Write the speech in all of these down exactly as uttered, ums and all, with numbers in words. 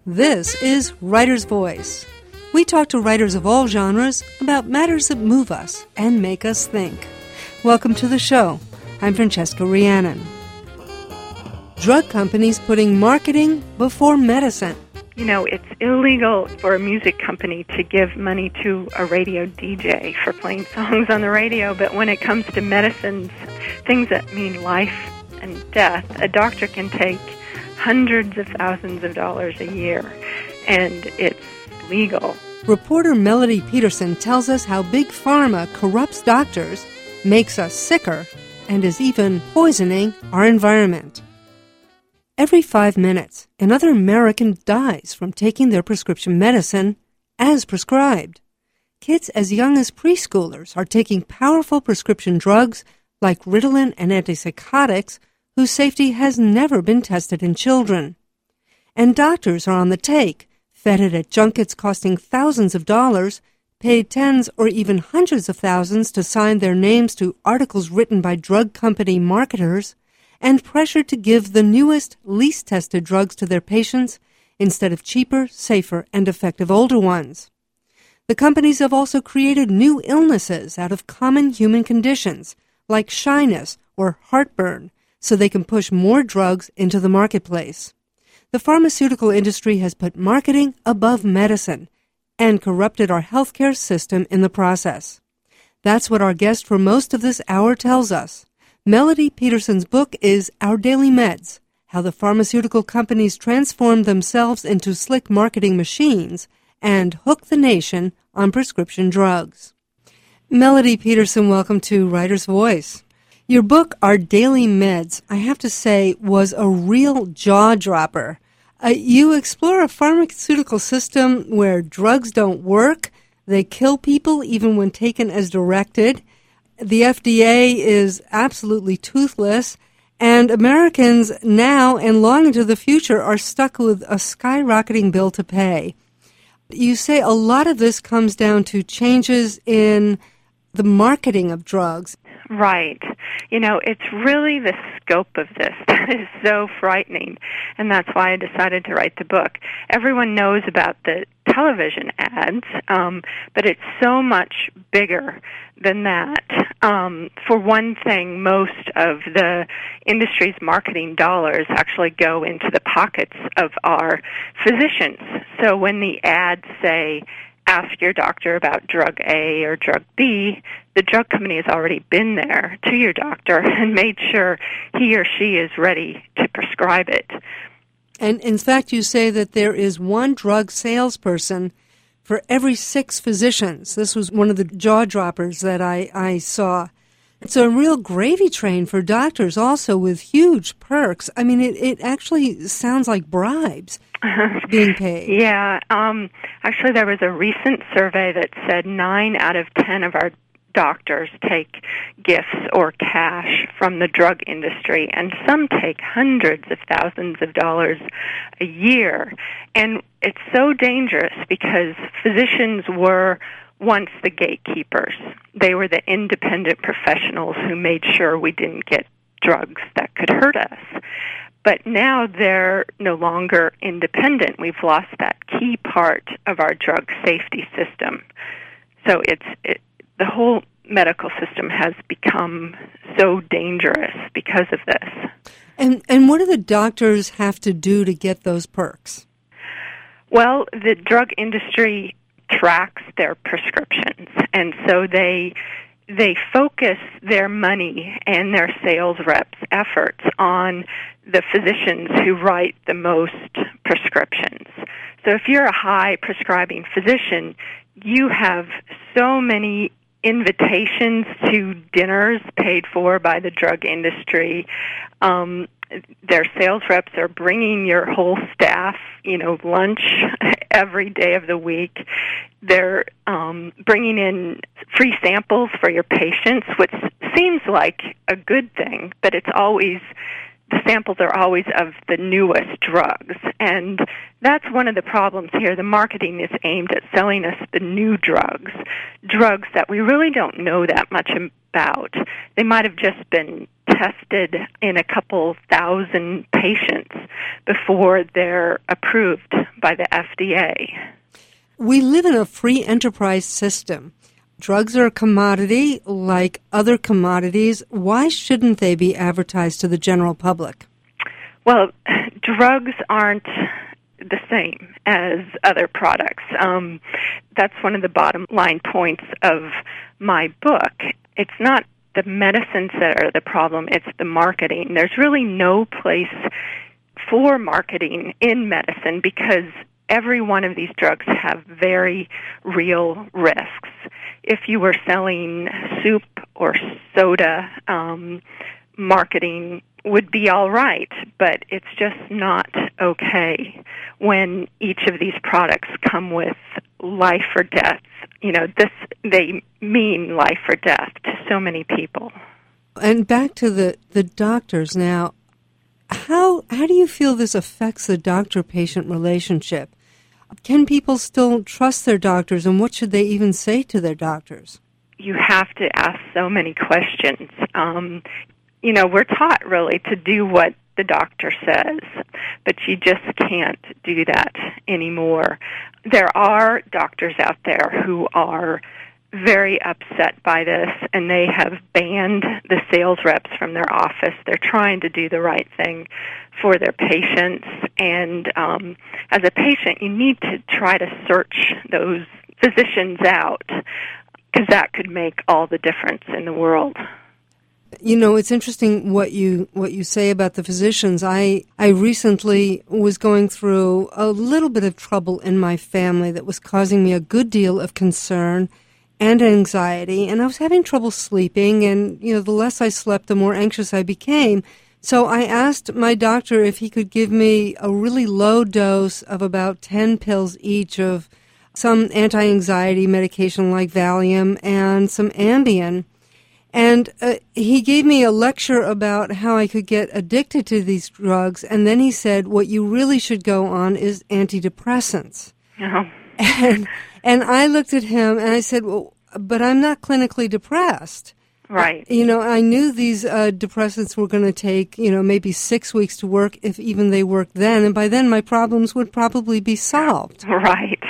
This is Writer's Voice. We talk to writers of all genres about matters that move us and make us think. Welcome to the show. I'm Francesca Rhiannon. Drug companies putting marketing before medicine. You know, it's illegal for a music company to give money to a radio D J for playing songs on the radio, but when it comes to medicines, things that mean life and death, a doctor can take hundreds of thousands of dollars a year, and it's legal. Reporter Melody Peterson tells us how Big Pharma corrupts doctors, makes us sicker, and is even poisoning our environment. Every five minutes, another American dies from taking their prescription medicine as prescribed. Kids as young as preschoolers are taking powerful prescription drugs like Ritalin and antipsychotics whose safety has never been tested in children. And doctors are on the take, feted at junkets costing thousands of dollars, paid tens or even hundreds of thousands to sign their names to articles written by drug company marketers, and pressured to give the newest, least tested drugs to their patients instead of cheaper, safer, and effective older ones. The companies have also created new illnesses out of common human conditions, like shyness or heartburn, so they can push more drugs into the marketplace. The pharmaceutical industry has put marketing above medicine and corrupted our healthcare system in the process. That's what our guest for most of this hour tells us. Melody Peterson's book is Our Daily Meds, How the Pharmaceutical Companies Transformed Themselves into Slick Marketing Machines and Hook the Nation on Prescription Drugs. Melody Peterson, welcome to Writer's Voice. Your book, Our Daily Meds, I have to say, was a real jaw-dropper. Uh, you explore a pharmaceutical system where drugs don't work, they kill people even when taken as directed, the F D A is absolutely toothless, and Americans now and long into the future are stuck with a skyrocketing bill to pay. You say a lot of this comes down to changes in the marketing of drugs. Right. You know, it's really the scope of this that is so frightening, and that's why I decided to write the book. Everyone knows about the television ads, um, but it's so much bigger than that. Um, for one thing, most of the industry's marketing dollars actually go into the pockets of our physicians. So when the ads say, ask your doctor about drug A or drug B, the drug company has already been there to your doctor and made sure he or she is ready to prescribe it. And in fact, you say that there is one drug salesperson for every six physicians. This was one of the jaw-droppers that I, I saw. It's a real gravy train for doctors also with huge perks. I mean, it, it actually sounds like bribes being paid. Yeah. Um, actually, there was a recent survey that said nine out of ten of our doctors take gifts or cash from the drug industry, and some take hundreds of thousands of dollars a year. And it's so dangerous because physicians were once the gatekeepers. They were the independent professionals who made sure we didn't get drugs that could hurt us. But now they're no longer independent. We've lost that key part of our drug safety system. So it's it, the whole medical system has become so dangerous because of this. And and what do the doctors have to do to get those perks? Well, the drug industry tracks their prescriptions, and so they they focus their money and their sales reps' efforts on the physicians who write the most prescriptions. So if you're a high prescribing physician, you have so many invitations to dinners paid for by the drug industry. Um, their sales reps are bringing your whole staff, you know, lunch every day of the week. They're um, bringing in free samples for your patients, which seems like a good thing, but it's always, the samples are always of the newest drugs. And that's one of the problems here. The marketing is aimed at selling us the new drugs, drugs that we really don't know that much about. They might have just been tested in a couple thousand patients, before they're approved by the F D A. We live in a free enterprise system. Drugs are a commodity like other commodities. Why shouldn't they be advertised to the general public? Well, drugs aren't the same as other products. Um, that's one of the bottom line points of my book. It's not the medicines that are the problem, it's the marketing. There's really no place for marketing in medicine because every one of these drugs have very real risks. If you were selling soup or soda, um, marketing would be all right, but it's just not okay when each of these products come with life or death. You know, this they mean life or death to so many people. And back to the, the doctors now, how how do you feel this affects the doctor-patient relationship? Can people still trust their doctors, and what should they even say to their doctors? You have to ask so many questions. Um, you know, we're taught really to do what the doctor says, but you just can't do that anymore. There are doctors out there who are very upset by this, and they have banned the sales reps from their office. They're trying to do the right thing for their patients, and um, as a patient, you need to try to search those physicians out, because that could make all the difference in the world. You know, it's interesting what you what you say about the physicians. I, I recently was going through a little bit of trouble in my family that was causing me a good deal of concern and anxiety, and I was having trouble sleeping, and, you know, the less I slept, the more anxious I became. So I asked my doctor if he could give me a really low dose of about ten pills each of some anti-anxiety medication like Valium and some Ambien. And uh, he gave me a lecture about how I could get addicted to these drugs, and then he said, what you really should go on is antidepressants. Uh-huh. And, and I looked at him and I said, well, but I'm not clinically depressed. Right. You know, I knew these uh, depressants were going to take, you know, maybe six weeks to work, if even they worked then, and by then my problems would probably be solved. Right.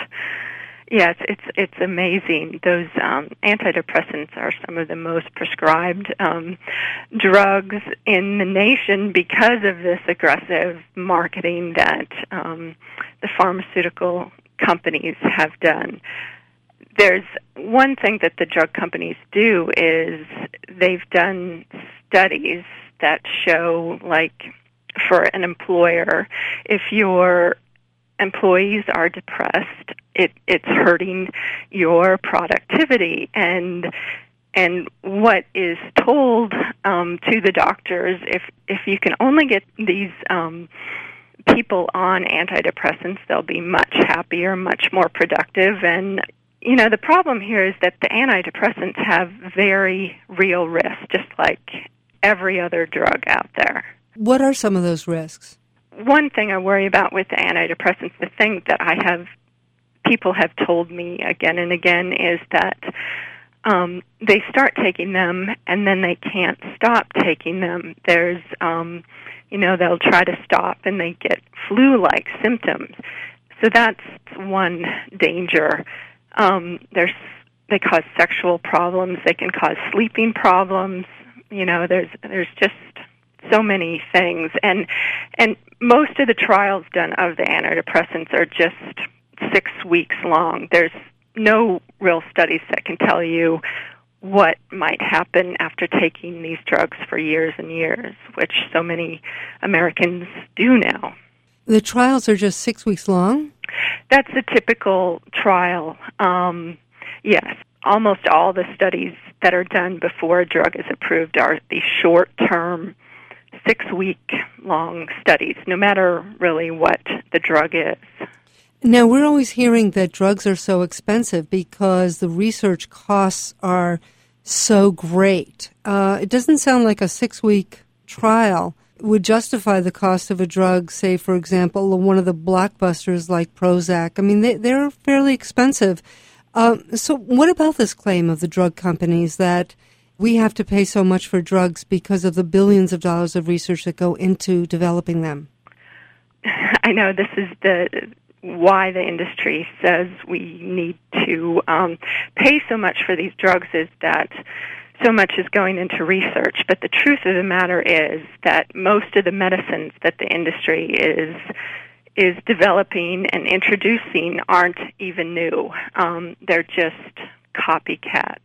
Yes, it's it's amazing. Those um, antidepressants are some of the most prescribed um, drugs in the nation because of this aggressive marketing that um, the pharmaceutical companies have done. There's one thing that the drug companies do is they've done studies that show, like, for an employer, if your employees are depressed, it, it's hurting your productivity. And and what is told um, to the doctors, if if you can only get these um, people on antidepressants, they'll be much happier, much more productive. And, you know, the problem here is that the antidepressants have very real risks, just like every other drug out there. What are some of those risks? One thing I worry about with the antidepressants, the thing that I have, people have told me again and again, is that um, they start taking them and then they can't stop taking them. There's, um, you know, they'll try to stop and they get flu-like symptoms. So that's one danger. Um, there's, they cause sexual problems. They can cause sleeping problems. You know, there's there's just so many things, and and most of the trials done of the antidepressants are just six weeks long. There's no real studies that can tell you what might happen after taking these drugs for years and years, which so many Americans do now. The trials are just six weeks long? That's a typical trial. Um, yes, almost all the studies that are done before a drug is approved are the short-term, six-week-long studies, no matter really what the drug is. Now, we're always hearing that drugs are so expensive because the research costs are so great. Uh, it doesn't sound like a six-week trial would justify the cost of a drug, say, for example, one of the blockbusters like Prozac. I mean, they, they're fairly expensive. Um, so what about this claim of the drug companies that we have to pay so much for drugs because of the billions of dollars of research that go into developing them? I know this is the why the industry says we need to um, pay so much for these drugs is that so much is going into research. But the truth of the matter is that most of the medicines that the industry is is developing and introducing aren't even new. Um, they're just copycats.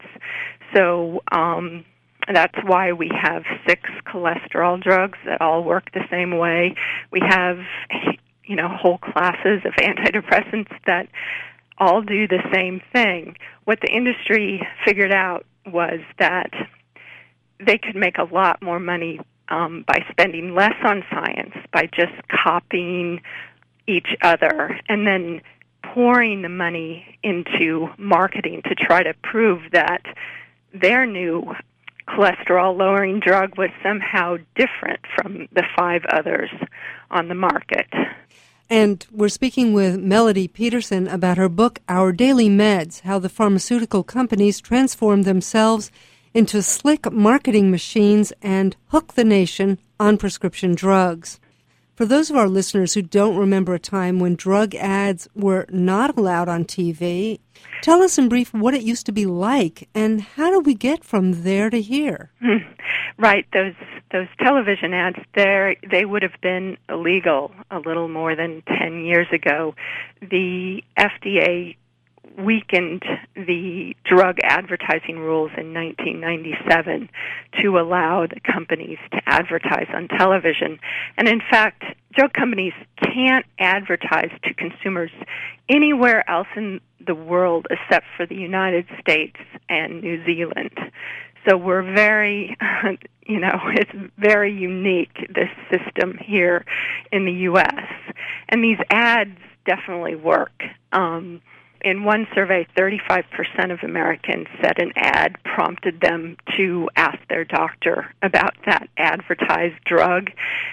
So um, that's why we have six cholesterol drugs that all work the same way. We have, you know, whole classes of antidepressants that all do the same thing. What the industry figured out was that they could make a lot more money um, by spending less on science, by just copying each other, and then pouring the money into marketing to try to prove that their new cholesterol-lowering drug was somehow different from the five others on the market. And we're speaking with Melody Peterson about her book, Our Daily Meds, How the Pharmaceutical Companies Transform Themselves into Slick Marketing Machines and Hook the Nation on Prescription Drugs. For those of our listeners who don't remember a time when drug ads were not allowed on T V, tell us in brief what it used to be like and how do we get from there to here? Right, those those television ads, there they would have been illegal a little more than ten years ago. The F D A weakened the drug advertising rules in nineteen ninety-seven to allow the companies to advertise on television. And in fact, drug companies can't advertise to consumers anywhere else in the world except for the United States and New Zealand. So we're very, you know, it's very unique, this system here in the U S. And these ads definitely work. Um, In one survey, thirty-five percent of Americans said an ad prompted them to ask their doctor about that advertised drug.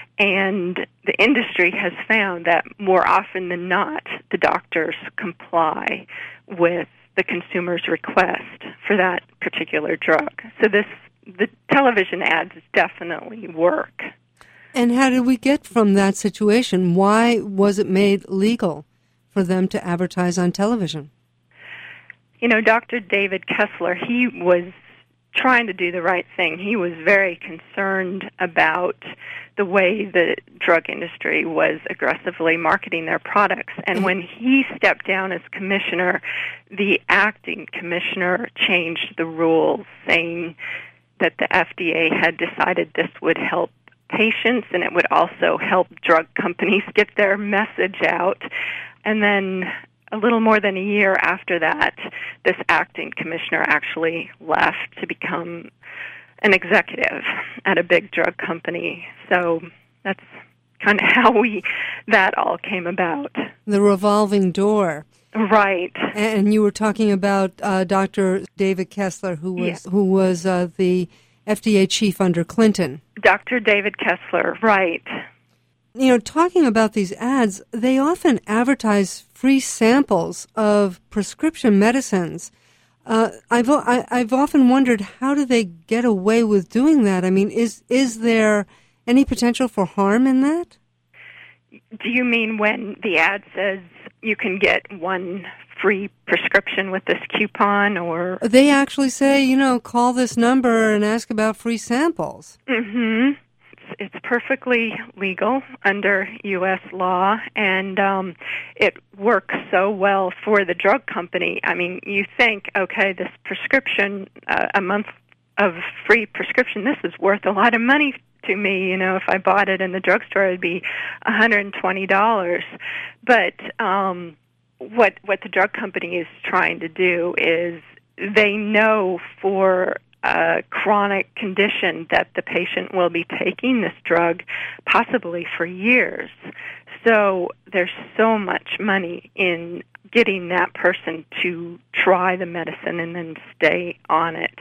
And the industry has found that more often than not, the doctors comply with the consumer's request for that particular drug. So this, the television ads definitely work. And how did we get from that situation? Why was it made legal for them to advertise on television? You know, Doctor David Kessler, he was trying to do the right thing. He was very concerned about the way the drug industry was aggressively marketing their products. And when he stepped down as commissioner, the acting commissioner changed the rules, saying that the F D A had decided this would help patients and it would also help drug companies get their message out. And then a little more than a year after that, this acting commissioner actually left to become an executive at a big drug company. So that's kind of how we that all came about. The revolving door. Right. And you were talking about uh, Doctor David Kessler, who was yeah. who was uh, the F D A chief under Clinton. Doctor David Kessler, right. You know, talking about these ads, they often advertise free samples of prescription medicines. Uh, I've I, I've often wondered, how do they get away with doing that? I mean, is is there any potential for harm in that? Do you mean when the ad says you can get one free prescription with this coupon, or they actually say, you know, call this number and ask about free samples? Mm-hmm. It's perfectly legal under U S law, and um, it works so well for the drug company. I mean, you think, okay, this prescription, uh, a month of free prescription, this is worth a lot of money to me. You know, if I bought it in the drugstore, it would be one hundred twenty dollars. But um, what what the drug company is trying to do is they know for a chronic condition that the patient will be taking this drug possibly for years. So there's so much money in getting that person to try the medicine and then stay on it.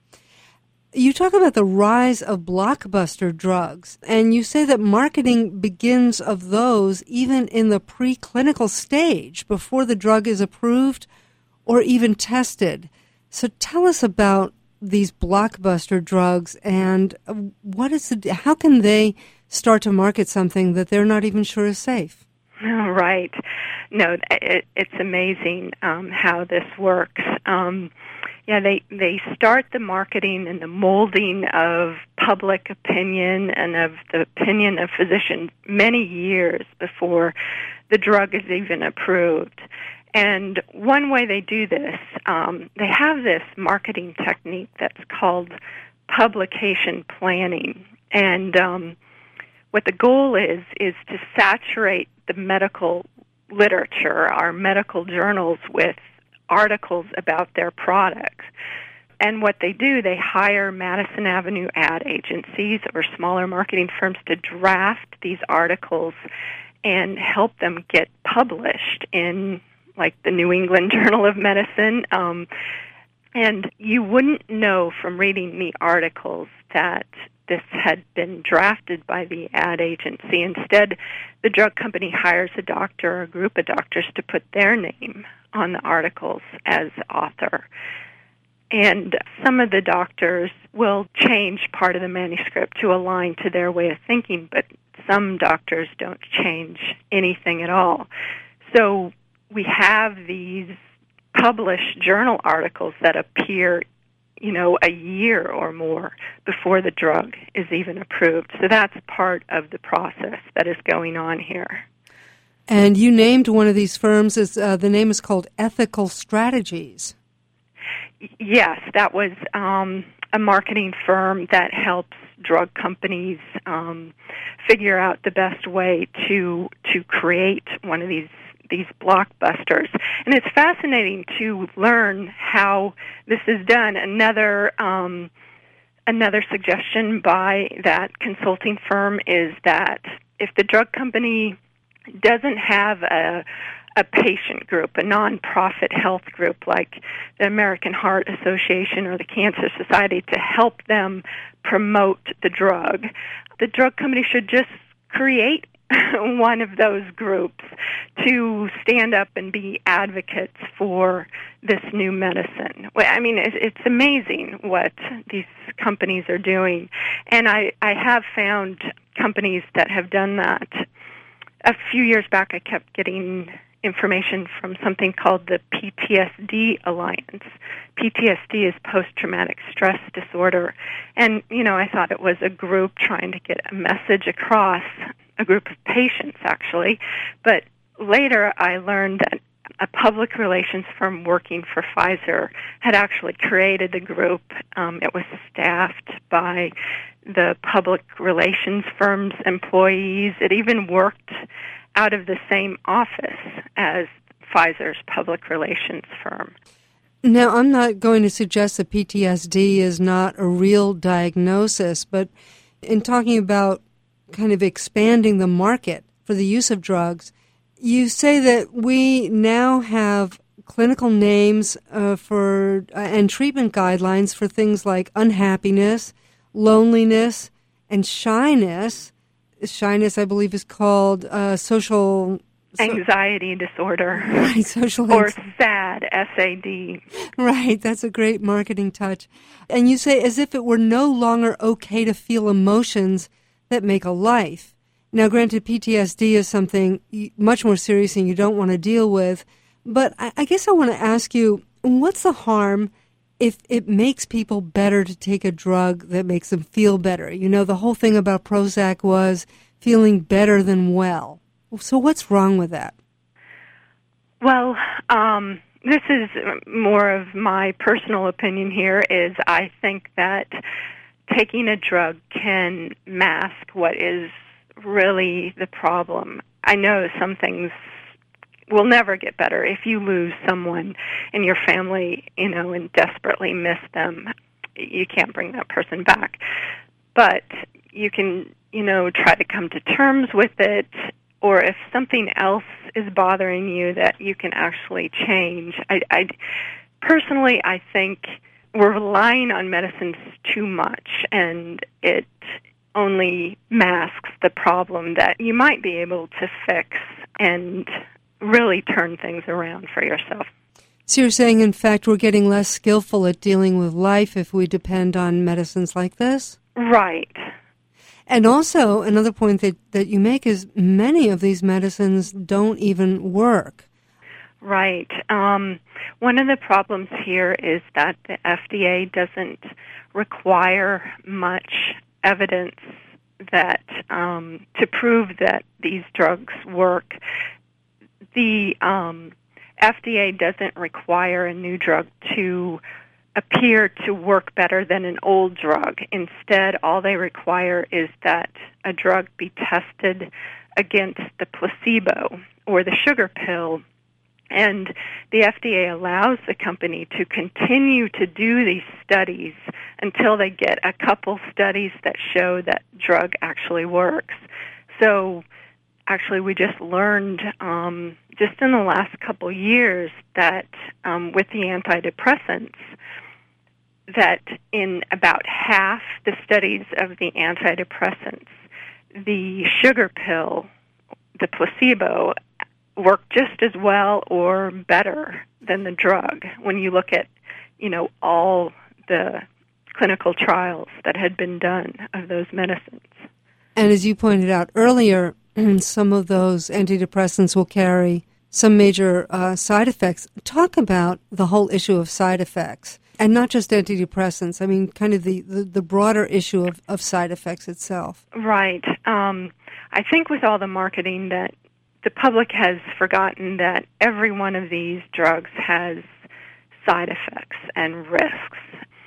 You talk about the rise of blockbuster drugs, and you say that marketing begins of those even in the preclinical stage before the drug is approved or even tested. So tell us about these blockbuster drugs and what is the, how can they start to market something that they're not even sure is safe. Right. No, it, it's amazing um, how this works. Um, yeah, they, they start the marketing and the molding of public opinion and of the opinion of physicians many years before the drug is even approved. And one way they do this, um, they have this marketing technique that's called publication planning. And um, what the goal is, is to saturate the medical literature, our medical journals, with articles about their products. And what they do, they hire Madison Avenue ad agencies or smaller marketing firms to draft these articles and help them get published in, like, the New England Journal of Medicine. Um, and you wouldn't know from reading the articles that this had been drafted by the ad agency. Instead, the drug company hires a doctor or a group of doctors to put their name on the articles as author. And some of the doctors will change part of the manuscript to align to their way of thinking, but some doctors don't change anything at all. So we have these published journal articles that appear, you know, a year or more before the drug is even approved. So that's part of the process that is going on here. And you named one of these firms, as uh, the name is called Ethical Strategies. Yes, that was um, a marketing firm that helps drug companies um, figure out the best way to to create one of these these blockbusters. And it's fascinating to learn how this is done. Another um, another suggestion by that consulting firm is that if the drug company doesn't have a a patient group, a nonprofit health group like the American Heart Association or the Cancer Society to help them promote the drug, the drug company should just create one of those groups to stand up and be advocates for this new medicine. I mean, it's amazing what these companies are doing. And I, I have found companies that have done that. A few years back, I kept getting information from something called the P T S D Alliance. P T S D is post-traumatic stress disorder. And, you know, I thought it was a group trying to get a message across, a group of patients, actually. But later I learned that a public relations firm working for Pfizer had actually created the group. Um, it was staffed by the public relations firm's employees. It even worked out of the same office as Pfizer's public relations firm. Now, I'm not going to suggest that P T S D is not a real diagnosis, but in talking about kind of expanding the market for the use of drugs, you say that we now have clinical names uh, for uh, and treatment guidelines for things like unhappiness, loneliness, and shyness. Shyness, I believe, is called uh, social... Anxiety disorder. Right, social Or anxiety. SAD, S A D. Right, that's a great marketing touch. And you say as if it were no longer okay to feel emotions that make a life. Now, granted, P T S D is something much more serious and you don't want to deal with, but I, I guess I want to ask you, what's the harm if it makes people better to take a drug that makes them feel better? You know, the whole thing about Prozac was feeling better than well. So what's wrong with that? Well, um, this is more of my personal opinion here, is I think that taking a drug can mask what is really the problem. I know some things will never get better. If you lose someone in your family, you know, and desperately miss them, you can't bring that person back. But you can, you know, try to come to terms with it, or if something else is bothering you that you can actually change. I, I personally, I think we're relying on medicines too much, and it only masks the problem that you might be able to fix and really turn things around for yourself. So you're saying, in fact, we're getting less skillful at dealing with life if we depend on medicines like this? Right. And also, another point that, that you make is many of these medicines don't even work. Right. Um, one of the problems here is that the F D A doesn't require much evidence that um, to prove that these drugs work. The um, F D A doesn't require a new drug to appear to work better than an old drug. Instead, all they require is that a drug be tested against the placebo or the sugar pill. And the F D A allows the company to continue to do these studies until they get a couple studies that show that drug actually works. So actually we just learned um, just in the last couple years that um, with the antidepressants, that in about half the studies of the antidepressants, the sugar pill, the placebo, work just as well or better than the drug when you look at, you know, all the clinical trials that had been done of those medicines. And as you pointed out earlier, some of those antidepressants will carry some major uh, side effects. Talk about the whole issue of side effects, and not just antidepressants. I mean, kind of the, the, the broader issue of, of side effects itself. Right. Um, I think with all the marketing that the public has forgotten that every one of these drugs has side effects and risks.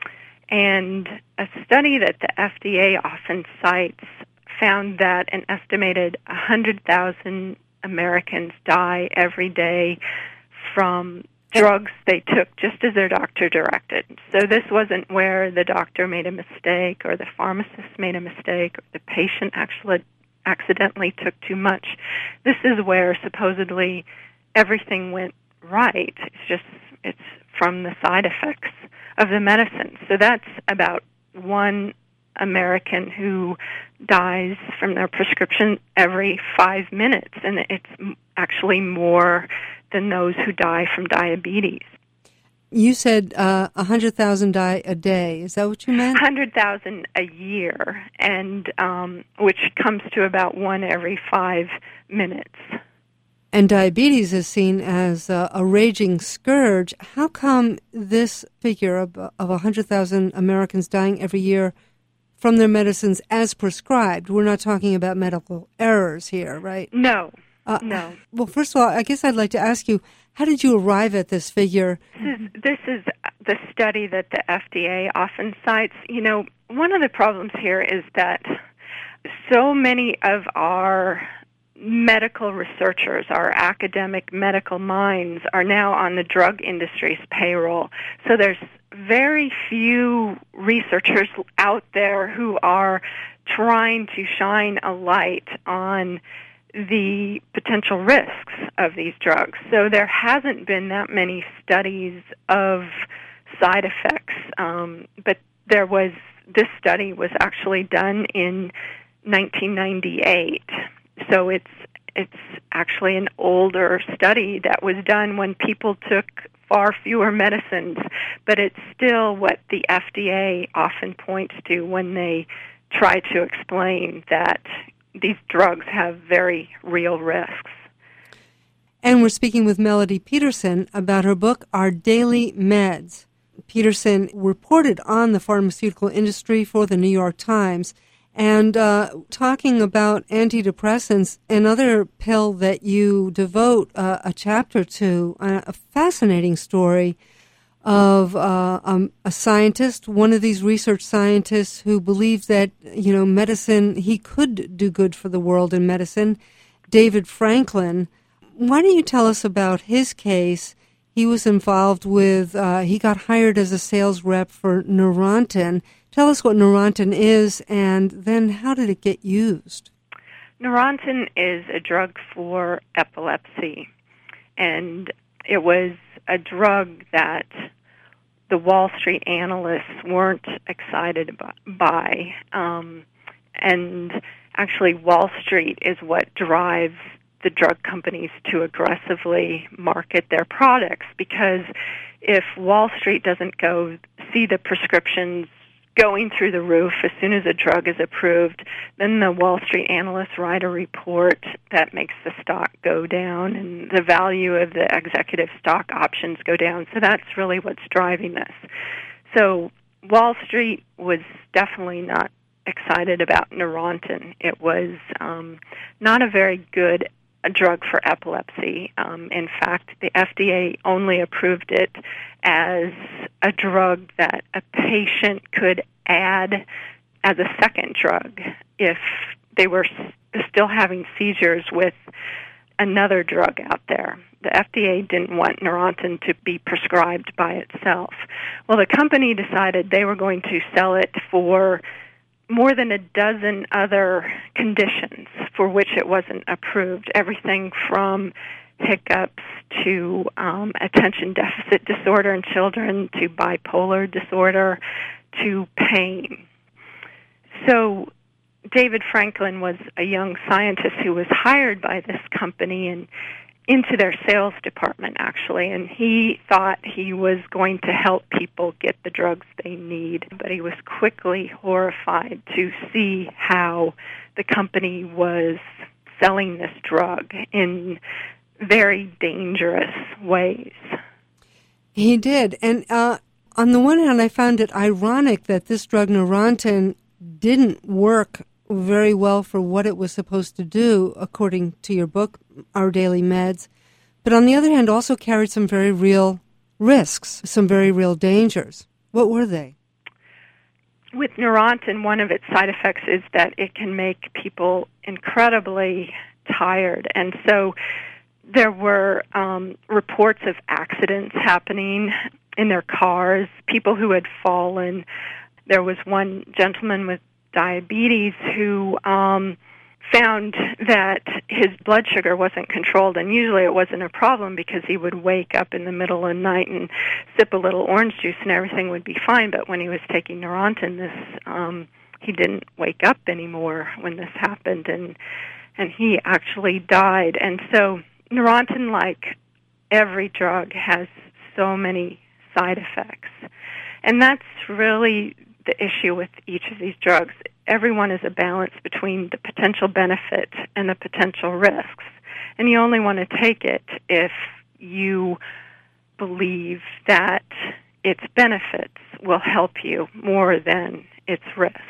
And a study that the F D A often cites found that an estimated one hundred thousand Americans die every day from drugs they took just as their doctor directed. So this wasn't where the doctor made a mistake or the pharmacist made a mistake or the patient actually accidentally took too much. This is where supposedly everything went right. It's just, it's from the side effects of the medicine. So that's about one American who dies from their prescription every five minutes, and it's actually more than those who die from diabetes. You said uh, one hundred thousand die a day. Is that what you meant? one hundred thousand a year, and um, which comes to about one every five minutes. And diabetes is seen as a, a raging scourge. How come this figure of, of one hundred thousand Americans dying every year from their medicines as prescribed? We're not talking about medical errors here, right? No, uh, no. Well, first of all, I guess I'd like to ask you, how did you arrive at this figure? This is, this is the study that the F D A often cites. You know, one of the problems here is that so many of our medical researchers, our academic medical minds, are now on the drug industry's payroll. So there's very few researchers out there who are trying to shine a light on the potential risks of these drugs. So there hasn't been that many studies of side effects, um, but there was, this study was actually done in nineteen ninety-eight. So it's it's actually an older study that was done when people took far fewer medicines, but it's still what the F D A often points to when they try to explain that these drugs have very real risks. And we're speaking with Melody Peterson about her book, Our Daily Meds. Peterson reported on the pharmaceutical industry for the New York Times, and uh, talking about antidepressants, another pill that you devote uh, a chapter to, uh, a fascinating story of uh, um, a scientist, one of these research scientists who believes that, you know, medicine, he could do good for the world in medicine, David Franklin. Why don't you tell us about his case? He was involved with, uh, he got hired as a sales rep for Neurontin. Tell us what Neurontin is, and then how did it get used? Neurontin is a drug for epilepsy, and it was a drug that the Wall Street analysts weren't excited by. Um, and actually, Wall Street is what drives the drug companies to aggressively market their products, because if Wall Street doesn't go see the prescriptions going through the roof as soon as a drug is approved. Then the Wall Street analysts write a report that makes the stock go down, and the value of the executive stock options go down. So that's really what's driving this. So Wall Street was definitely not excited about Neurontin. It was um, not a very good a drug for epilepsy. Um, in fact, the F D A only approved it as a drug that a patient could add as a second drug if they were s- still having seizures with another drug out there. The F D A didn't want Neurontin to be prescribed by itself. Well, the company decided they were going to sell it for more than a dozen other conditions for which it wasn't approved, everything from hiccups to um, attention deficit disorder in children to bipolar disorder to pain. So David Franklin was a young scientist who was hired by this company and into their sales department, actually, and he thought he was going to help people get the drugs they need, but he was quickly horrified to see how the company was selling this drug in very dangerous ways. He did, and uh, on the one hand, I found it ironic that this drug, Neurontin, didn't work very well for what it was supposed to do, according to your book, Our Daily Meds. But on the other hand, also carried some very real risks, some very real dangers. What were they? With Neurontin, one of its side effects is that it can make people incredibly tired. And so there were um, reports of accidents happening in their cars, people who had fallen. There was one gentleman with diabetes who um, found that his blood sugar wasn't controlled, and usually it wasn't a problem because he would wake up in the middle of the night and sip a little orange juice and everything would be fine, but when he was taking Neurontin, this um, he didn't wake up anymore when this happened, and and he actually died. And so Neurontin, like every drug, has so many side effects, and that's really the issue with each of these drugs. Everyone is a balance between the potential benefit and the potential risks. And you only want to take it if you believe that its benefits will help you more than its risks.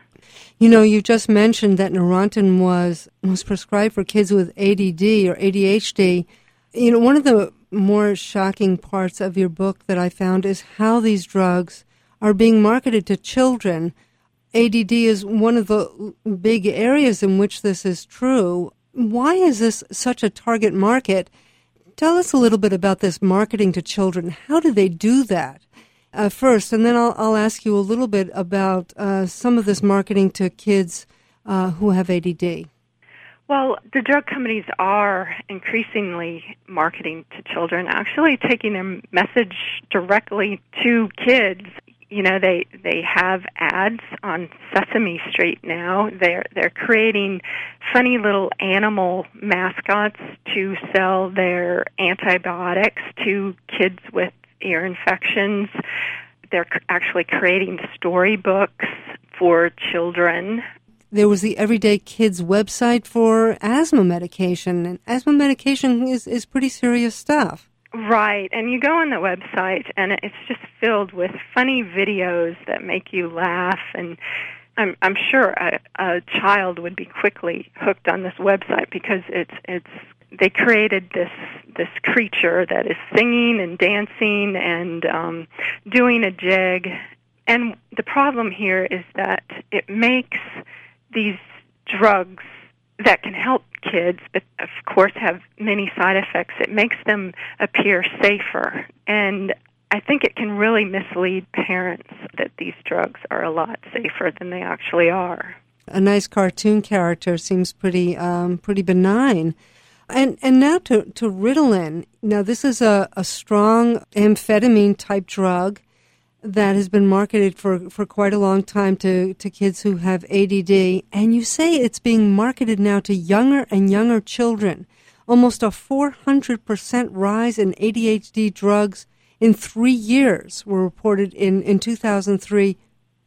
You know, you just mentioned that Neurontin was, was prescribed for kids with A D D or A D H D. You know, one of the more shocking parts of your book that I found is how these drugs are being marketed to children. A D D is one of the big areas in which this is true. Why is this such a target market? Tell us a little bit about this marketing to children. How do they do that uh, first? And then I'll, I'll ask you a little bit about uh, some of this marketing to kids uh, who have A D D. Well, the drug companies are increasingly marketing to children, actually taking their message directly to kids. You know, they they have ads on Sesame Street now. They're they're creating funny little animal mascots to sell their antibiotics to kids with ear infections. They're actually creating storybooks for children. There was the Everyday Kids website for asthma medication, and asthma medication is, is pretty serious stuff. Right, and you go on the website, and it's just filled with funny videos that make you laugh, and I'm, I'm sure a, a child would be quickly hooked on this website because it's it's they created this this creature that is singing and dancing and um, doing a jig, and the problem here is that it makes these drugs that can help kids, but of course have many side effects. It makes them appear safer. And I think it can really mislead parents that these drugs are a lot safer than they actually are. A nice cartoon character seems pretty um, pretty benign. And and now to, to Ritalin. Now this is a, a strong amphetamine-type drug that has been marketed for, for quite a long time to, to kids who have A D D. And you say it's being marketed now to younger and younger children. Almost a four hundred percent rise in A D H D drugs in three years were reported in, in two thousand three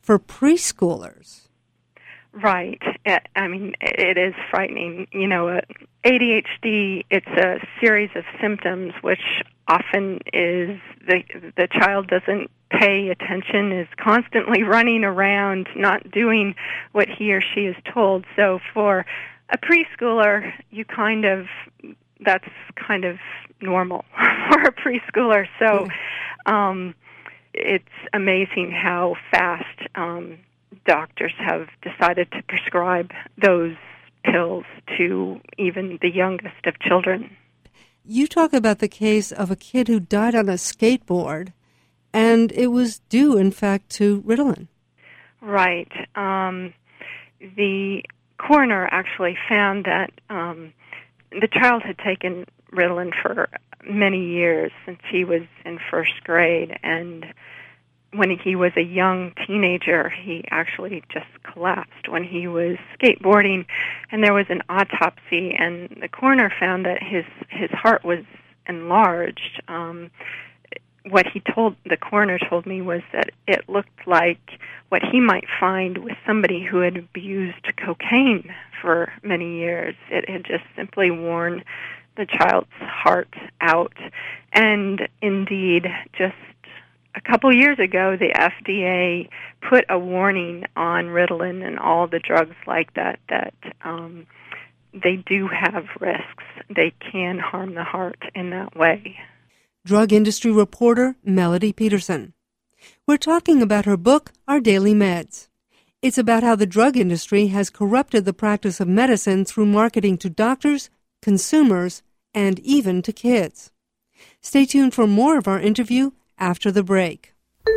for preschoolers. Right. I mean, it is frightening. You know, A D H D, it's a series of symptoms which often is the the child doesn't pay attention, is constantly running around, not doing what he or she is told. So for a preschooler, you kind of, that's kind of normal for a preschooler. So um, it's amazing how fast um, doctors have decided to prescribe those pills to even the youngest of children. You talk about the case of a kid who died on a skateboard, and it was due, in fact, to Ritalin. Right. Um, the coroner actually found that um, the child had taken Ritalin for many years since he was in first grade, and when he was a young teenager, he actually just collapsed when he was skateboarding, and there was an autopsy, and the coroner found that his his heart was enlarged. Um, what he told the coroner told me was that it looked like what he might find with somebody who had abused cocaine for many years. It had just simply worn the child's heart out, and indeed, just a couple years ago, the F D A put a warning on Ritalin and all the drugs like that, that um, they do have risks. They can harm the heart in that way. Drug industry reporter Melody Peterson. We're talking about her book, Our Daily Meds. It's about how the drug industry has corrupted the practice of medicine through marketing to doctors, consumers, and even to kids. Stay tuned for more of our interview after the break.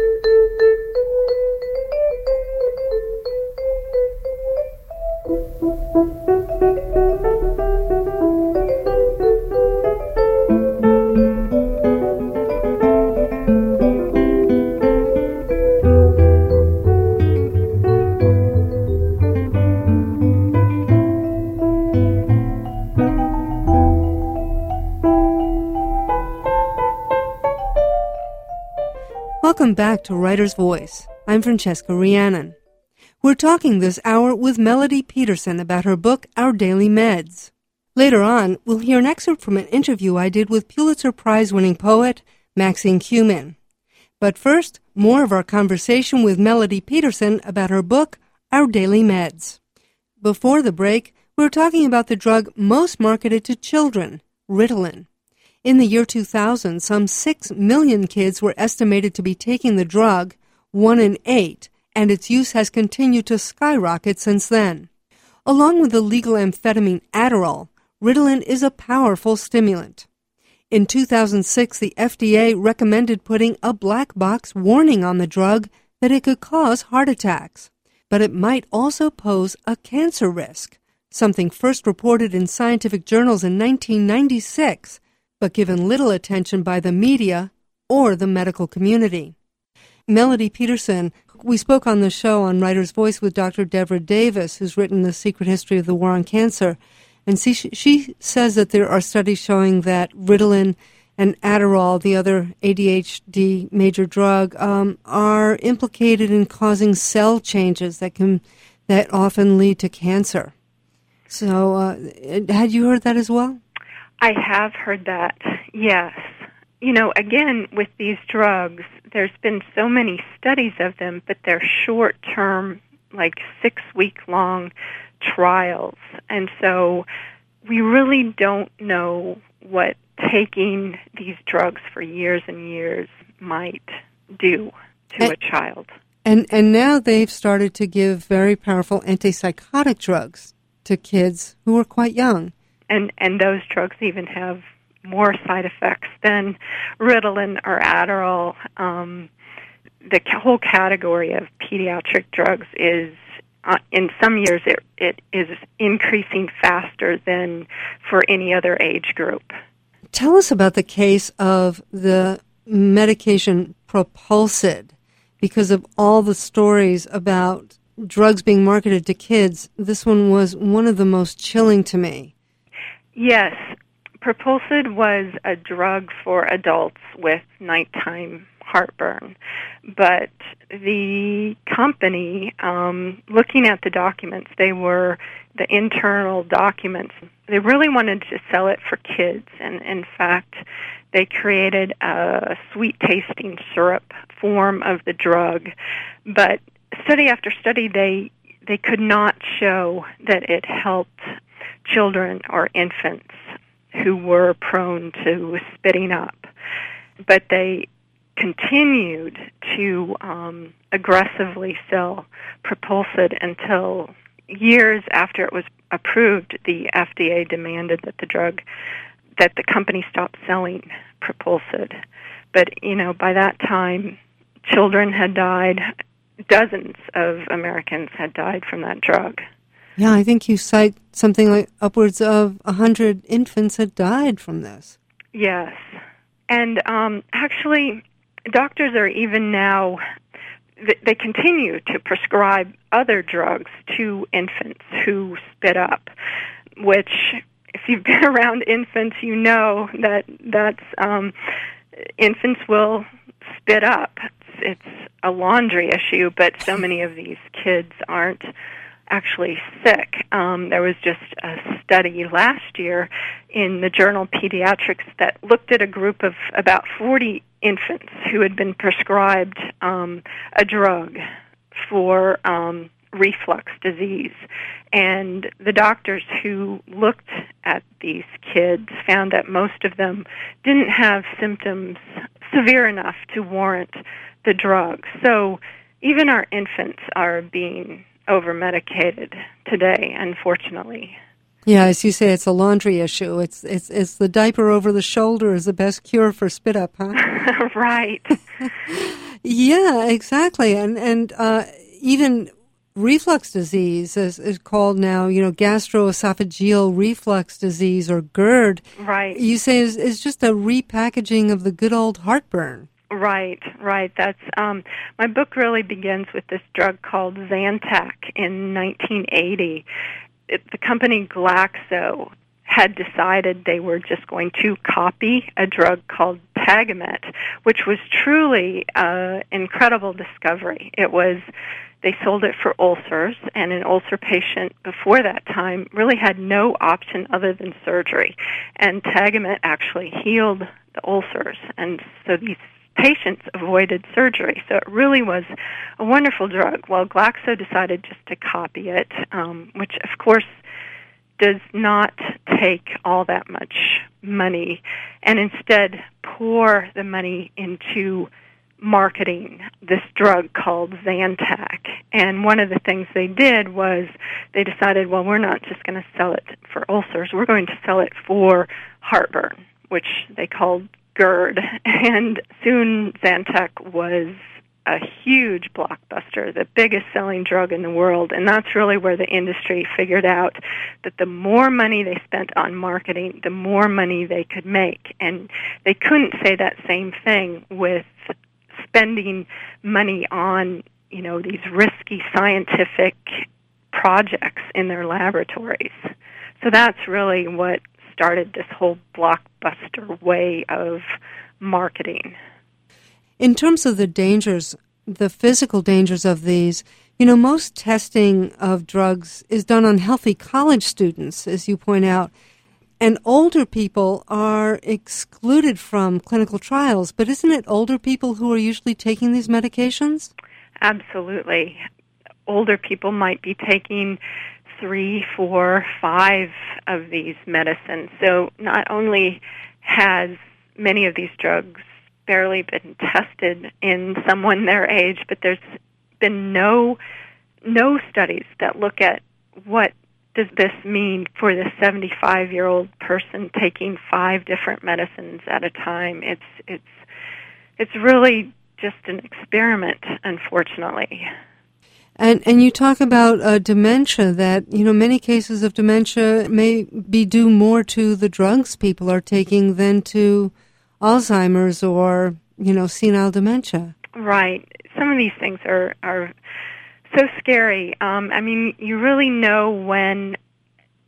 Welcome back to Writer's Voice. I'm Francesca Rhiannon. We're talking this hour with Melody Peterson about her book, Our Daily Meds. Later on, we'll hear an excerpt from an interview I did with Pulitzer Prize-winning poet Maxine Kumin. But first, more of our conversation with Melody Peterson about her book, Our Daily Meds. Before the break, we were talking about the drug most marketed to children, Ritalin. In the year two thousand, some six million kids were estimated to be taking the drug, one in eight, and its use has continued to skyrocket since then. Along with the legal amphetamine Adderall, Ritalin is a powerful stimulant. In two thousand six, the F D A recommended putting a black box warning on the drug that it could cause heart attacks, but it might also pose a cancer risk, something first reported in scientific journals in nineteen ninety-six, but given little attention by the media or the medical community. Melody Peterson, we spoke on the show on Writer's Voice with Doctor Deborah Davis, who's written The Secret History of the War on Cancer, and she, she says that there are studies showing that Ritalin and Adderall, the other A D H D major drug, um, are implicated in causing cell changes that can that often lead to cancer. So, uh, had you heard that as well? I have heard that, yes. You know, again, with these drugs, there's been so many studies of them, but they're short-term, like six-week-long trials. And so we really don't know what taking these drugs for years and years might do to and, a child. And and now they've started to give very powerful antipsychotic drugs to kids who are quite young. And and those drugs even have more side effects than Ritalin or Adderall. Um, the whole category of pediatric drugs is, uh, in some years, it, it is increasing faster than for any other age group. Tell us about the case of the medication Propulsid, because of all the stories about drugs being marketed to kids. This one was one of the most chilling to me. Yes, Propulsid was a drug for adults with nighttime heartburn, but the company, um, looking at the documents, they were the internal documents, they really wanted to sell it for kids, and in fact, they created a sweet-tasting syrup form of the drug, but study after study, they they could not show that it helped children or infants who were prone to spitting up. But they continued to um, aggressively sell Propulsid until years after it was approved, the F D A demanded that the drug, that the company stop selling Propulsid. But, you know, by that time, children had died. Dozens of Americans had died from that drug. Yeah, I think you cite something like upwards of one hundred infants had died from this. Yes. And um, actually, doctors are even now, they continue to prescribe other drugs to infants who spit up, which, if you've been around infants, you know that that's, um, infants will spit up. It's, it's a laundry issue, but so many of these kids aren't actually sick. Um, there was just a study last year in the journal Pediatrics that looked at a group of about forty infants who had been prescribed um, a drug for um, reflux disease. And the doctors who looked at these kids found that most of them didn't have symptoms severe enough to warrant the drug. So even our infants are being over-medicated today, unfortunately. Yeah, as you say, it's a laundry issue. It's it's it's the diaper over the shoulder is the best cure for spit up, huh? Right. Yeah, exactly. And and uh, even reflux disease is, is called now, you know, gastroesophageal reflux disease, or GERD. Right. You say is is just a repackaging of the good old heartburn. Right, right. That's um, my book really begins with this drug called Zantac in nineteen eighty. It, the company Glaxo had decided they were just going to copy a drug called Tagamet, which was truly an incredible discovery. It was, they sold it for ulcers, and an ulcer patient before that time really had no option other than surgery. And Tagamet actually healed the ulcers, and so these patients avoided surgery. So it really was a wonderful drug. Well, Glaxo decided just to copy it, um, which, of course, does not take all that much money, and instead pour the money into marketing this drug called Zantac. And one of the things they did was they decided, well, we're not just going to sell it for ulcers, we're going to sell it for heartburn, which they called GERD. And soon Zantac was a huge blockbuster, the biggest selling drug in the world. And that's really where the industry figured out that the more money they spent on marketing, the more money they could make. And they couldn't say that same thing with spending money on, you know, these risky scientific projects in their laboratories. So that's really what started this whole blockbuster way of marketing. In terms of the dangers, the physical dangers of these, you know, most testing of drugs is done on healthy college students, as you point out, and older people are excluded from clinical trials. But isn't it older people who are usually taking these medications? Absolutely. Older people might be taking three, four, five of these medicines. So not only has many of these drugs barely been tested in someone their age, but there's been no no studies that look at what does this mean for the seventy-five-year-old person taking five different medicines at a time. It's it's it's really just an experiment, unfortunately. And and you talk about uh, dementia, that, you know, many cases of dementia may be due more to the drugs people are taking than to Alzheimer's or, you know, senile dementia. Right. Some of these things are, are so scary. Um, I mean, you really know when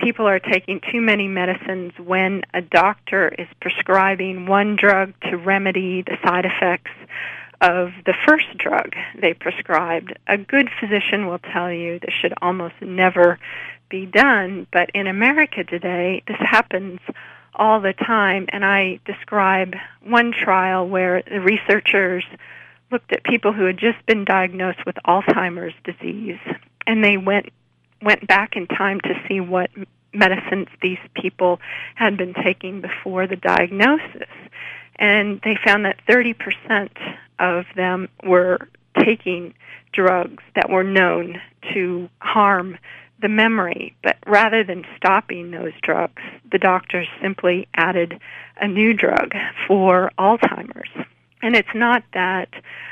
people are taking too many medicines when a doctor is prescribing one drug to remedy the side effects of the first drug they prescribed. A good physician will tell you this should almost never be done, but in America today, this happens all the time, and I describe one trial where the researchers looked at people who had just been diagnosed with Alzheimer's disease, and they went went back in time to see what medicines these people had been taking before the diagnosis. And they found that thirty percent of them were taking drugs that were known to harm the memory. But rather than stopping those drugs, the doctors simply added a new drug for Alzheimer's. And it's not that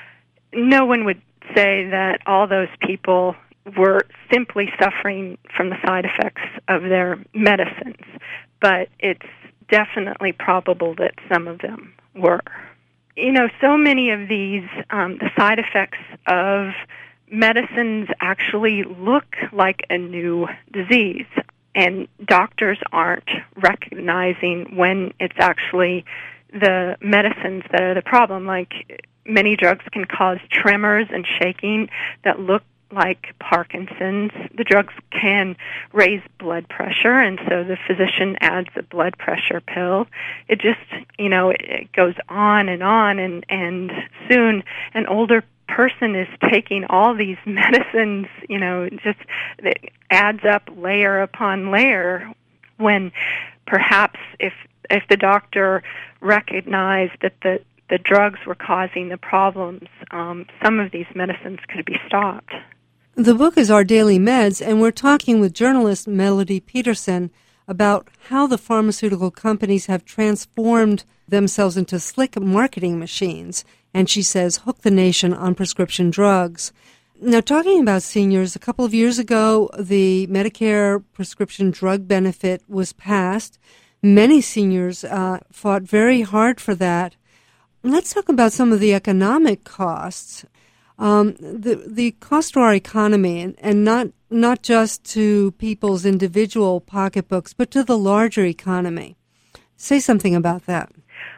no one would say that all those people were simply suffering from the side effects of their medicines, but it's definitely probable that some of them were. You know, so many of these, um, the side effects of medicines actually look like a new disease, and doctors aren't recognizing when it's actually the medicines that are the problem. Like, many drugs can cause tremors and shaking that look like Parkinson's. The drugs can raise blood pressure, and so the physician adds a blood pressure pill. It just, you know, it, it goes on and on, and, and soon an older person is taking all these medicines, you know, just it adds up layer upon layer, when perhaps if if the doctor recognized that the, the drugs were causing the problems, um, some of these medicines could be stopped. The book is Our Daily Meds, and we're talking with journalist Melody Peterson about how the pharmaceutical companies have transformed themselves into slick marketing machines, and she says hook the nation on prescription drugs. Now, talking about seniors, a couple of years ago, the Medicare prescription drug benefit was passed. Many seniors uh, fought very hard for that. Let's talk about some of the economic costs. Um, the the cost to our economy, and, and not not just to people's individual pocketbooks, but to the larger economy. Say something about that.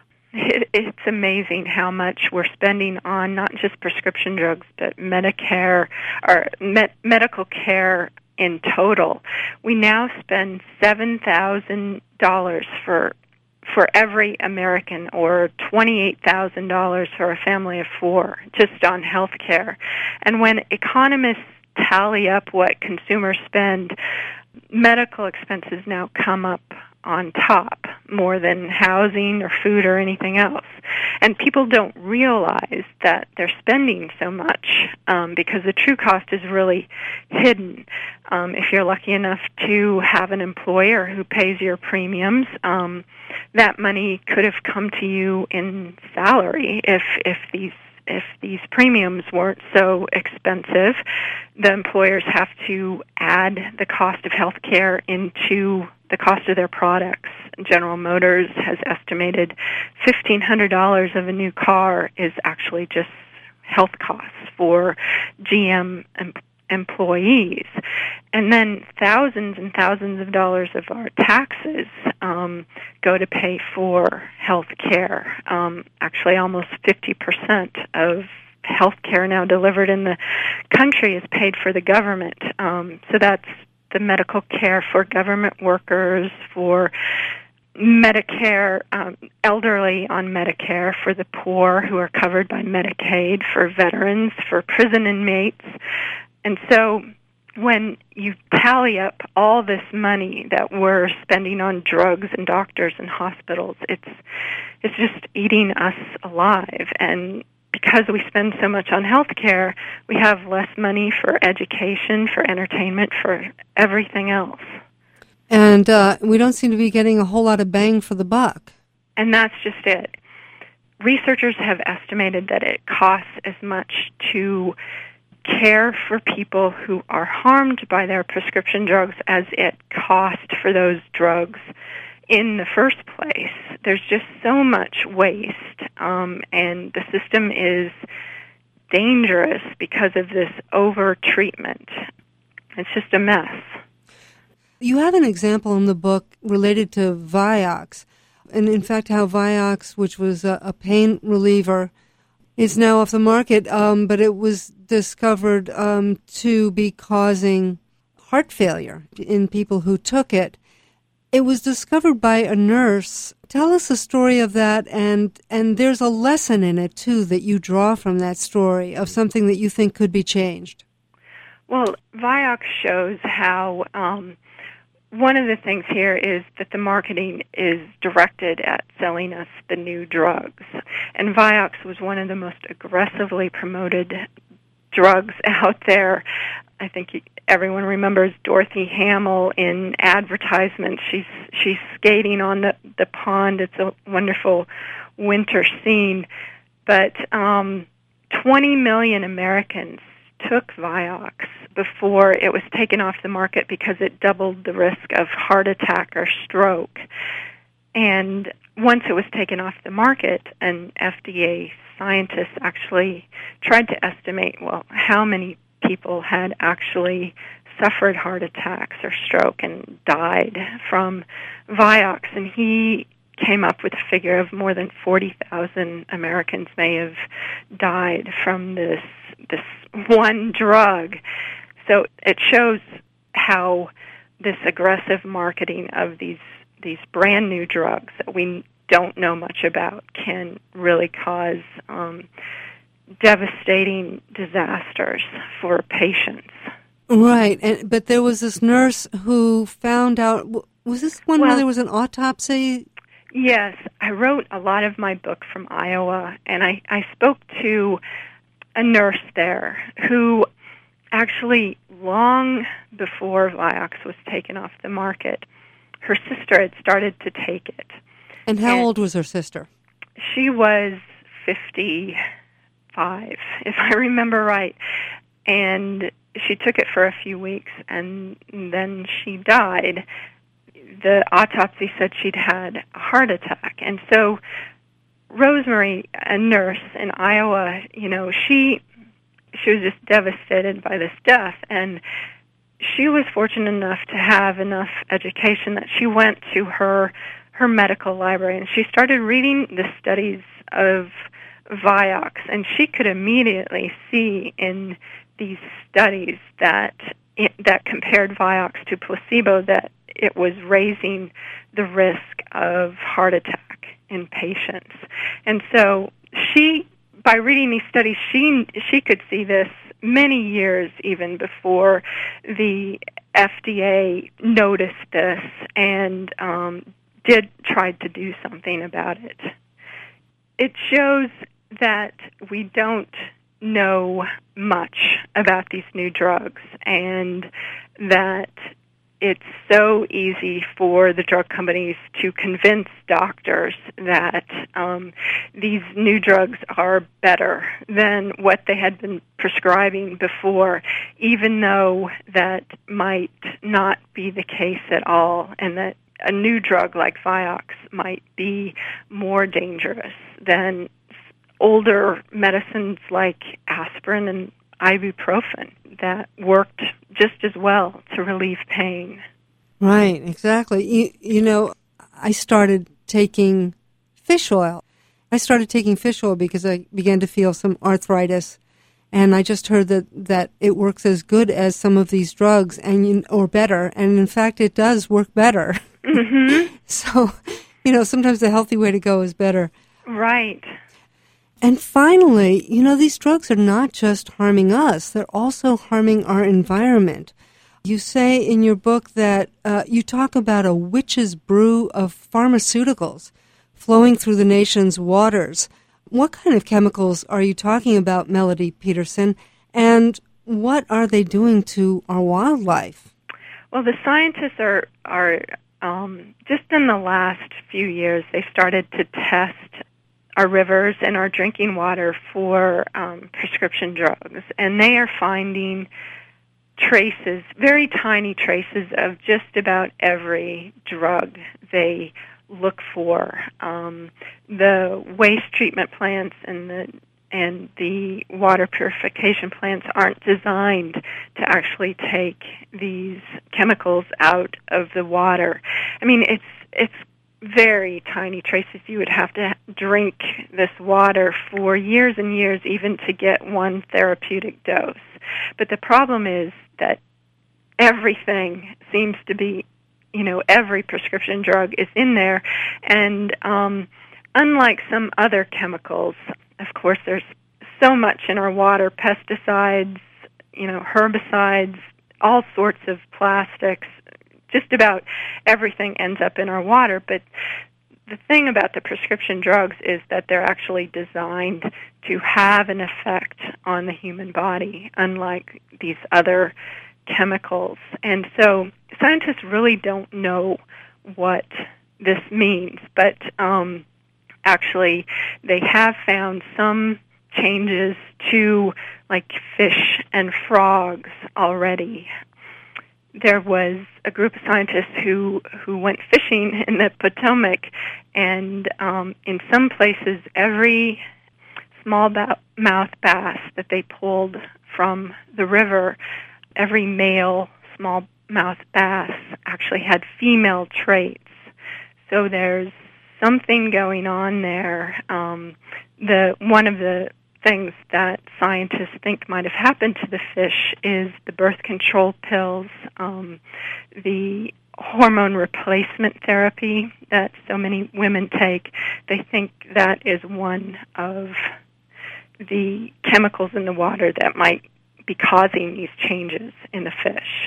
It, it's amazing how much we're spending on not just prescription drugs, but Medicare or med- medical care in total. We now spend seven thousand dollars for for every American, or twenty-eight thousand dollars for a family of four, just on health care. And when economists tally up what consumers spend, medical expenses now come up on top more than housing or food or anything else. And people don't realize that they're spending so much um, because the true cost is really hidden. Um, if you're lucky enough to have an employer who pays your premiums, um, that money could have come to you in salary if if these if these premiums weren't so expensive. The employers have to add the cost of health care into the cost of their products. General Motors has estimated fifteen hundred dollars of a new car is actually just health costs for G M em- employees. And then thousands and thousands of dollars of our taxes um, go to pay for health care. Um, actually, almost fifty percent of health care now delivered in the country is paid for the government. Um, so that's the medical care for government workers, for Medicare, um, elderly on Medicare, for the poor who are covered by Medicaid, for veterans, for prison inmates. And so when you tally up all this money that we're spending on drugs and doctors and hospitals, it's it's just eating us alive. And because we spend so much on health care, we have less money for education, for entertainment, for everything else. And uh, we don't seem to be getting a whole lot of bang for the buck. And that's just it. Researchers have estimated that it costs as much to care for people who are harmed by their prescription drugs as it cost for those drugs in the first place. There's just so much waste, um, and the system is dangerous because of this over-treatment. It's just a mess. You have an example in the book related to Vioxx, and in fact how Vioxx, which was a, a pain reliever, is now off the market, um, but it was discovered um, to be causing heart failure in people who took it. It was discovered by a nurse. Tell us the story of that, and, and there's a lesson in it, too, that you draw from that story of something that you think could be changed. Well, Vioxx shows how um, one of the things here is that the marketing is directed at selling us the new drugs. And Vioxx was one of the most aggressively promoted drugs out there. I think everyone remembers Dorothy Hamill in advertisements. She's she's skating on the, the pond. It's a wonderful winter scene. But um, twenty million Americans took Vioxx before it was taken off the market because it doubled the risk of heart attack or stroke. And once it was taken off the market, an F D A scientist actually tried to estimate, well, how many people had actually suffered heart attacks or stroke and died from Vioxx, and he came up with a figure of more than forty thousand Americans may have died from this this one drug. So it shows how this aggressive marketing of these these brand new drugs that we don't know much about can really cause um, devastating disasters for patients. Right, and but there was this nurse who found out. Was this one well, where there was an autopsy? Yes, I wrote a lot of my book from Iowa, and I, I spoke to a nurse there who actually, long before Vioxx was taken off the market, her sister had started to take it. And how and old was her sister? She was fifty-five, if I remember right. And she took it for a few weeks, and then she died. The autopsy said she'd had a heart attack. And so Rosemary, a nurse in Iowa, you know, she she was just devastated by this death. And she was fortunate enough to have enough education that she went to her her medical library, and she started reading the studies of Vioxx, and she could immediately see in these studies that it, that compared Vioxx to placebo that it was raising the risk of heart attack in patients. And so she, by reading these studies, she she could see this many years even before the F D A noticed this and um, did try to do something about it. It shows that we don't know much about these new drugs, and that it's so easy for the drug companies to convince doctors that um, these new drugs are better than what they had been prescribing before, even though that might not be the case at all, and that a new drug like Vioxx might be more dangerous than older medicines like aspirin and ibuprofen that worked just as well to relieve pain. Right, exactly. You, you know, I started taking fish oil. I started taking fish oil because I began to feel some arthritis, and I just heard that, that it works as good as some of these drugs, and you, or better, and in fact it does work better. Mm-hmm. So, you know, sometimes the healthy way to go is better. Right. And finally, you know, these drugs are not just harming us, they're also harming our environment. You say in your book that uh, you talk about a witch's brew of pharmaceuticals flowing through the nation's waters. What kind of chemicals are you talking about, Melody Peterson, and what are they doing to our wildlife? Well, the scientists are, are um, just in the last few years, they've started to test our rivers and our drinking water for um, prescription drugs, and they are finding traces, very tiny traces of just about every drug they look for. Um, the waste treatment plants and the and the water purification plants aren't designed to actually take these chemicals out of the water. I mean, it's it's very tiny traces. You would have to drink this water for years and years even to get one therapeutic dose. But the problem is that everything seems to be, you know, every prescription drug is in there. And um, unlike some other chemicals, of course, there's so much in our water, pesticides, you know, herbicides, all sorts of plastics. Just about everything ends up in our water. But the thing about the prescription drugs is that they're actually designed to have an effect on the human body, unlike these other chemicals. And so scientists really don't know what this means. But um, actually, they have found some changes to, like, fish and frogs already. There was a group of scientists who, who went fishing in the Potomac, and um, in some places, every smallmouth bass that they pulled from the river, every male smallmouth bass actually had female traits. So there's something going on there. Um, the one of the things that scientists think might have happened to the fish is the birth control pills, um, the hormone replacement therapy that so many women take. They think that is one of the chemicals in the water that might be causing these changes in the fish.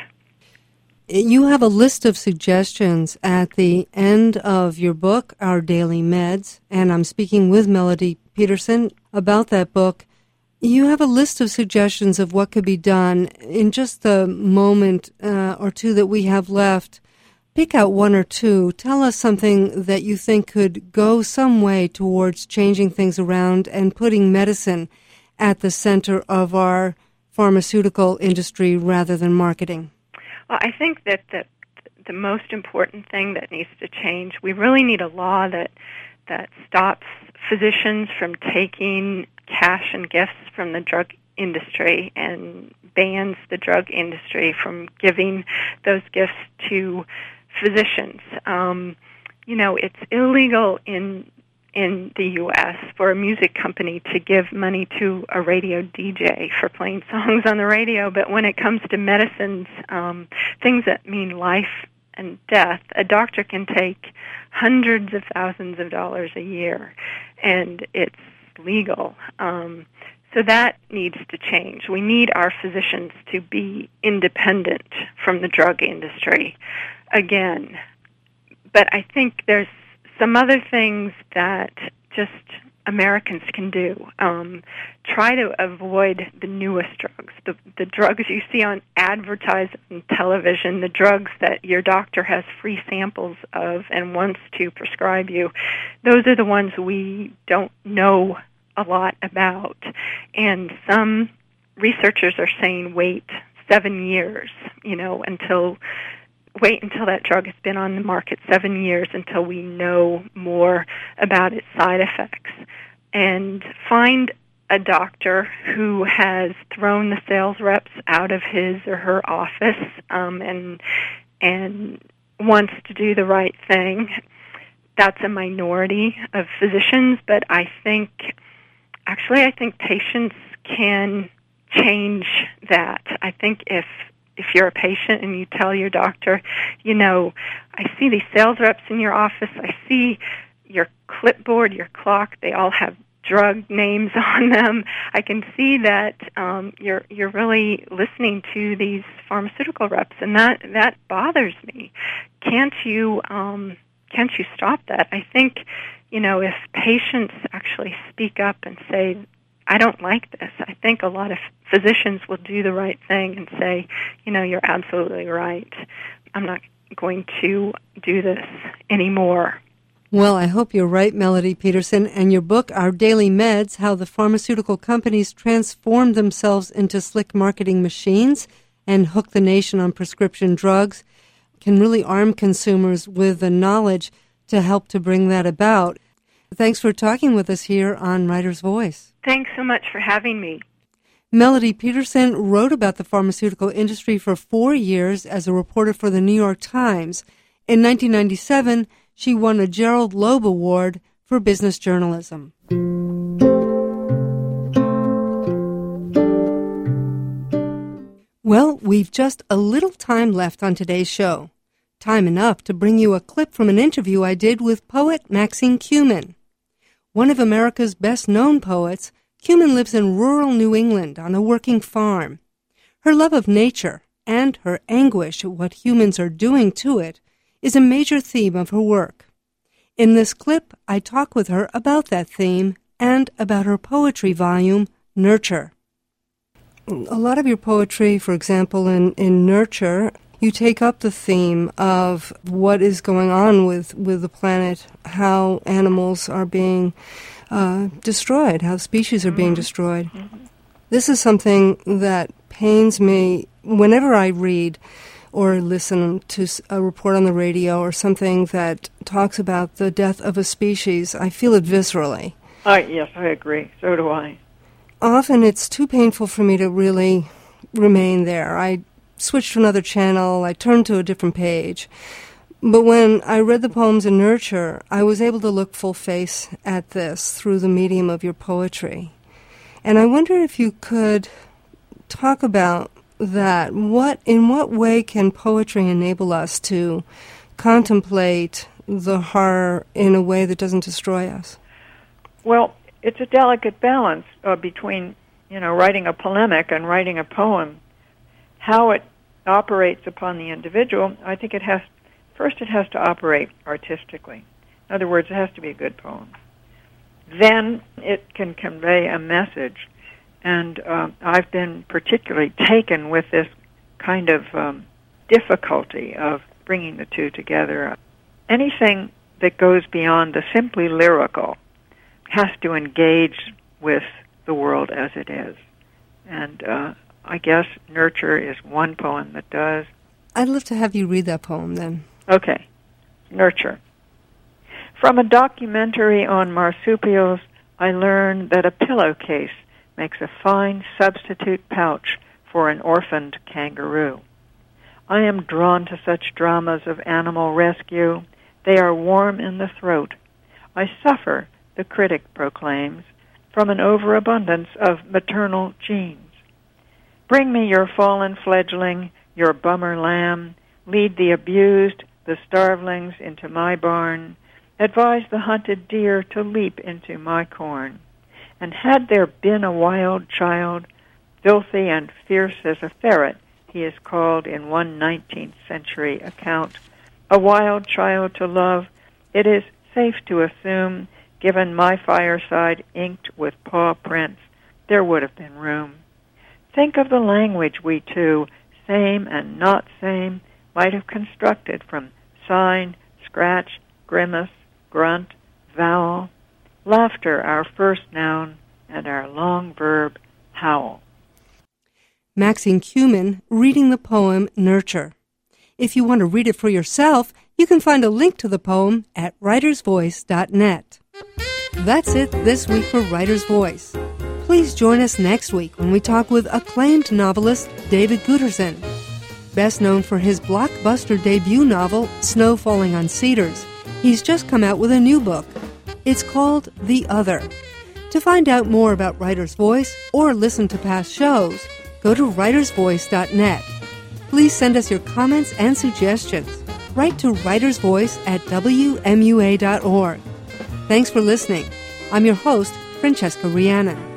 You have a list of suggestions at the end of your book, Our Daily Meds, and I'm speaking with Melody Peterson about that book. You have a list of suggestions of what could be done. In just the moment uh, or two that we have left, pick out one or two. Tell us something that you think could go some way towards changing things around and putting medicine at the center of our pharmaceutical industry rather than marketing. Well, I think that the, the most important thing that needs to change, we really need a law that that stops physicians from taking cash and gifts from the drug industry and bans the drug industry from giving those gifts to physicians. Um, you know, it's illegal in in the U S for a music company to give money to a radio D J for playing songs on the radio, but when it comes to medicines, um, things that mean life and death, a doctor can take hundreds of thousands of dollars a year, and it's legal. Um, so that needs to change. We need our physicians to be independent from the drug industry again. But I think there's some other things that just Americans can do. Um, try to avoid the newest drugs, the, the drugs you see on advertised on television, the drugs that your doctor has free samples of and wants to prescribe you. Those are the ones we don't know a lot about. And some researchers are saying wait seven years, you know, until... wait until that drug has been on the market seven years until we know more about its side effects. And find a doctor who has thrown the sales reps out of his or her office um, and and wants to do the right thing. That's a minority of physicians, but I think, actually, I think patients can change that. I think if If you're a patient and you tell your doctor, you know, I see these sales reps in your office, I see your clipboard, your clock, they all have drug names on them. I can see that um, you're you're really listening to these pharmaceutical reps, and that, that bothers me. Can't you um, can't you stop that? I think, you know, if patients actually speak up and say, I don't like this, I think a lot of physicians will do the right thing and say, you know, you're absolutely right. I'm not going to do this anymore. Well, I hope you're right, Melody Peterson, and your book, Our Daily Meds, How the Pharmaceutical Companies Transformed Themselves into Slick Marketing Machines and Hook the Nation on Prescription Drugs, can really arm consumers with the knowledge to help to bring that about. Thanks for talking with us here on Writer's Voice. Thanks so much for having me. Melody Peterson wrote about the pharmaceutical industry for four years as a reporter for the New York Times. In nineteen ninety-seven, she won a Gerald Loeb Award for business journalism. Well, we've just a little time left on today's show. Time enough to bring you a clip from an interview I did with poet Maxine Kumin. One of America's best-known poets, Kumin lives in rural New England on a working farm. Her love of nature and her anguish at what humans are doing to it is a major theme of her work. In this clip, I talk with her about that theme and about her poetry volume, Nurture. A lot of your poetry, for example, in, in Nurture, you take up the theme of what is going on with, with the planet, how animals are being uh, destroyed, how species are being destroyed. Mm-hmm. This is something that pains me whenever I read or listen to a report on the radio or something that talks about the death of a species. I feel it viscerally. Uh, yes, I agree. So do I. Often it's too painful for me to really remain there. I switch to another channel, I turn to a different page. But when I read the poems in Nurture, I was able to look full face at this through the medium of your poetry. And I wonder if you could talk about that. What, in what way can poetry enable us to contemplate the horror in a way that doesn't destroy us? Well, it's a delicate balance uh, between, you know, writing a polemic and writing a poem. How it operates upon the individual, I think it has, first it has to operate artistically. In other words, it has to be a good poem. Then it can convey a message. And uh, I've been particularly taken with this kind of um, difficulty of bringing the two together. Anything that goes beyond the simply lyrical has to engage with the world as it is. And uh, I guess Nurture is one poem that does. I'd love to have you read that poem then. Okay. Nurture. From a documentary on marsupials, I learned that a pillowcase makes a fine substitute pouch for an orphaned kangaroo. I am drawn to such dramas of animal rescue. They are warm in the throat. I suffer, the critic proclaims, from an overabundance of maternal genes. Bring me your fallen fledgling, your bummer lamb. Lead the abused, the starvelings into my barn. Advise the hunted deer to leap into my corn. And had there been a wild child, filthy and fierce as a ferret, he is called in one nineteenth century account, a wild child to love, it is safe to assume, given my fireside inked with paw prints, there would have been room. Think of the language we two, same and not same, might have constructed from sign, scratch, grimace, grunt, vowel, laughter our first noun, and our long verb, howl. Maxine Kumin reading the poem Nurture. If you want to read it for yourself, you can find a link to the poem at writers voice dot net. That's it this week for Writer's Voice. Please join us next week when we talk with acclaimed novelist David Guterson. Best known for his blockbuster debut novel, Snow Falling on Cedars, he's just come out with a new book. It's called The Other. To find out more about Writer's Voice or listen to past shows, go to writers voice dot net. Please send us your comments and suggestions. Write to Writer's Voice at w m u a dot org. Thanks for listening. I'm your host, Francesca Rhiannon.